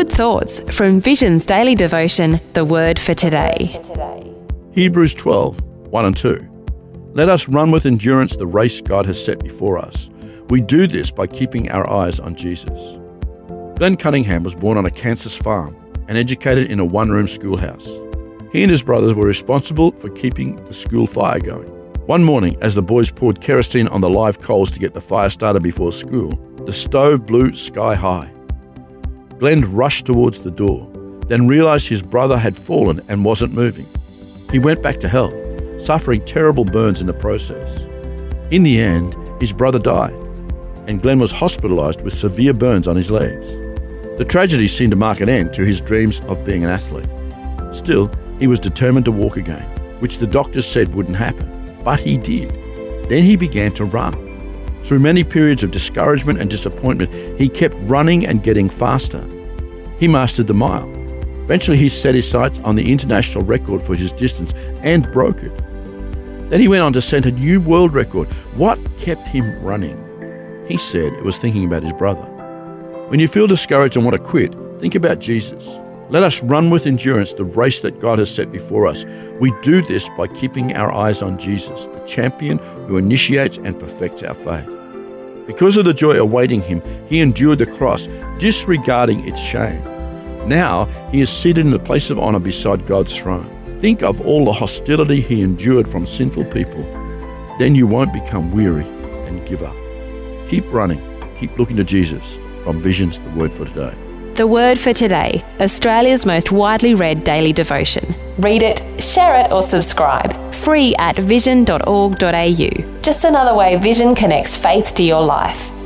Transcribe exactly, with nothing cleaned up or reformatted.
good thoughts from Vision's daily devotion, The Word for Today. Hebrews twelve, one and two. Let us run with endurance the race God has set before us. We do this by keeping our eyes on Jesus. Glenn Cunningham was born on a Kansas farm and educated in a one-room schoolhouse. He and his brothers were responsible for keeping the school fire going. One morning, as the boys poured kerosene on the live coals to get the fire started before school, the stove blew sky high. Glenn rushed towards the door, then realized his brother had fallen and wasn't moving. He went back to help, suffering terrible burns in the process. In the end, his brother died, and Glenn was hospitalized with severe burns on his legs. The tragedy seemed to mark an end to his dreams of being an athlete. Still, he was determined to walk again, which the doctors said wouldn't happen. But he did. Then he began to run. Through many periods of discouragement and disappointment, he kept running and getting faster. He mastered the mile. Eventually, he set his sights on the international record for his distance and broke it. Then he went on to set a new world record. What kept him running? He said it was thinking about his brother. When you feel discouraged and want to quit, think about Jesus. Let us run with endurance the race that God has set before us. We do this by keeping our eyes on Jesus, the champion who initiates and perfects our faith. Because of the joy awaiting him, he endured the cross, disregarding its shame. Now he is seated in the place of honor beside God's throne. Think of all the hostility he endured from sinful people. Then you won't become weary and give up. Keep running. Keep looking to Jesus. From Vision's The Word for Today. The Word for Today, Australia's most widely read daily devotion. Read it, share it or subscribe. Free at vision dot org dot a u. Just another way Vision connects faith to your life.